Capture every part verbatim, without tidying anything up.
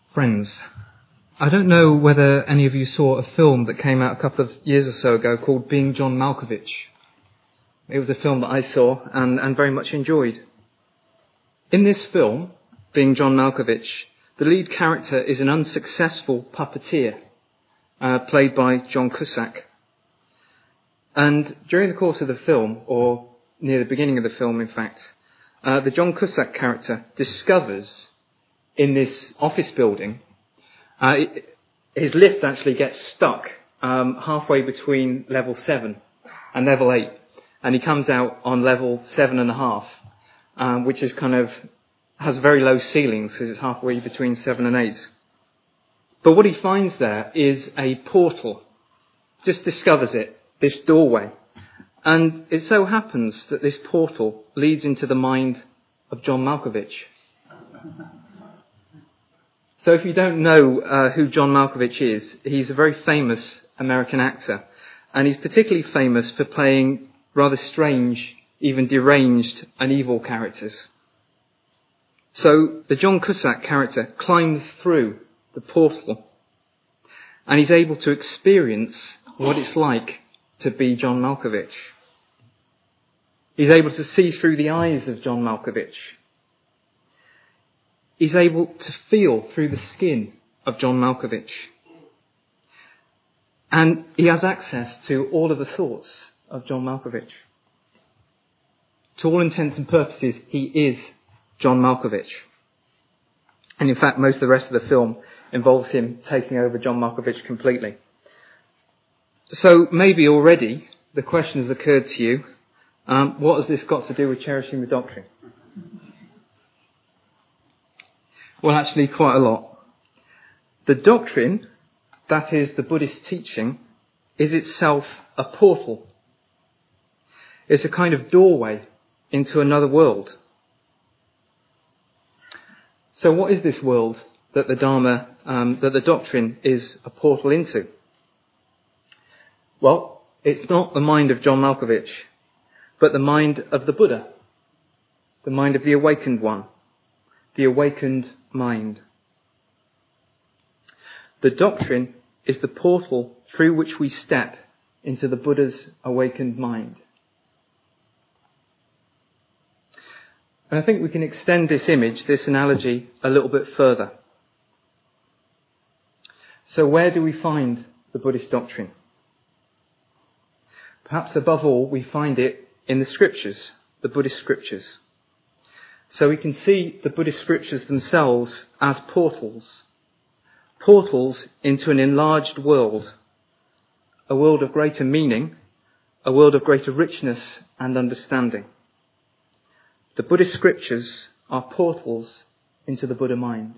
Friends, I don't know whether any of you saw a film that came out a couple of years or so ago called Being John Malkovich. It was a film that I saw and, and very much enjoyed. In this film, Being John Malkovich, the lead character is an unsuccessful puppeteer, uh, played by John Cusack. And during the course of the film, or near the beginning of the film in fact, uh, the John Cusack character discovers in this office building, uh, it, his lift actually gets stuck um, halfway between level seven and level eight, and he comes out on level seven and a half, um, which is kind of has very low ceilings because it's halfway between seven and eight. But what he finds there is a portal. Just discovers it, this doorway, and it so happens that this portal leads into the mind of John Malkovich. So if you don't know uh, who John Malkovich is, he's a very famous American actor, and he's particularly famous for playing rather strange, even deranged and evil characters. So the John Cusack character climbs through the portal, and he's able to experience what it's like to be John Malkovich. He's able to see through the eyes of John Malkovich. He's able to feel through the skin of John Malkovich. And he has access to all of the thoughts of John Malkovich. To all intents and purposes, he is John Malkovich. And in fact, most of the rest of the film involves him taking over John Malkovich completely. So maybe already the question has occurred to you, um, what has this got to do with cherishing the doctrine? Well, actually, quite a lot. The doctrine, that is the Buddhist teaching, is itself a portal. It's a kind of doorway into another world. So what is this world that the Dharma, um, that the doctrine is a portal into? Well, it's not the mind of John Malkovich, but the mind of the Buddha, the mind of the awakened one, the awakened mind. The doctrine is the portal through which we step into the Buddha's awakened mind. And I think we can extend this image, this analogy, a little bit further. So where do we find the Buddhist doctrine? Perhaps above all, we find it in the scriptures, the Buddhist scriptures. So we can see the Buddhist scriptures themselves as portals. Portals into an enlarged world. A world of greater meaning, a world of greater richness and understanding. The Buddhist scriptures are portals into the Buddha mind.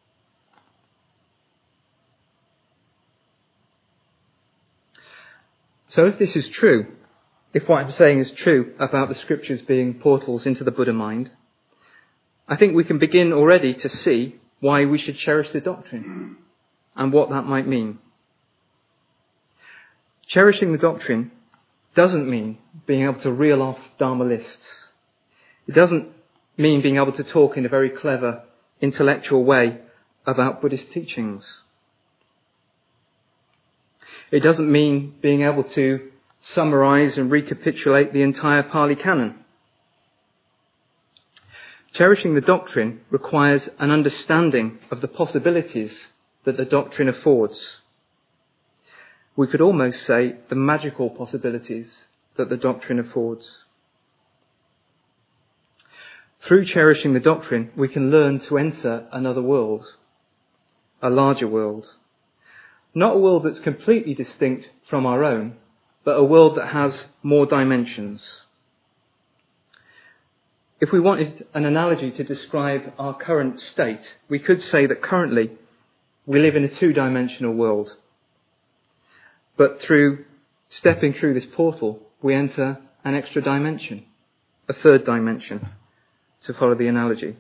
So if this is true, if what I'm saying is true about the scriptures being portals into the Buddha mind, I think we can begin already to see why we should cherish the doctrine and what that might mean. Cherishing the doctrine doesn't mean being able to reel off Dharma lists. It doesn't mean being able to talk in a very clever, intellectual way about Buddhist teachings. It doesn't mean being able to summarize and recapitulate the entire Pali Canon. Cherishing the doctrine requires an understanding of the possibilities that the doctrine affords. We could almost say the magical possibilities that the doctrine affords. Through cherishing the doctrine, we can learn to enter another world, a larger world. Not a world that's completely distinct from our own, but a world that has more dimensions. If we wanted an analogy to describe our current state, we could say that currently we live in a two-dimensional world. But through stepping through this portal, we enter an extra dimension, a third dimension, to follow the analogy.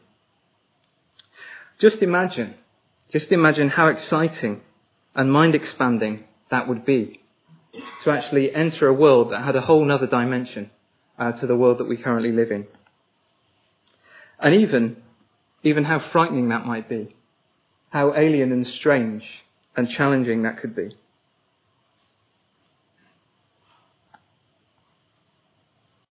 Just imagine, just imagine how exciting and mind-expanding that would be, to actually enter a world that had a whole other dimension uh, to the world that we currently live in. And even, even how frightening that might be. how alien and strange and challenging that could be.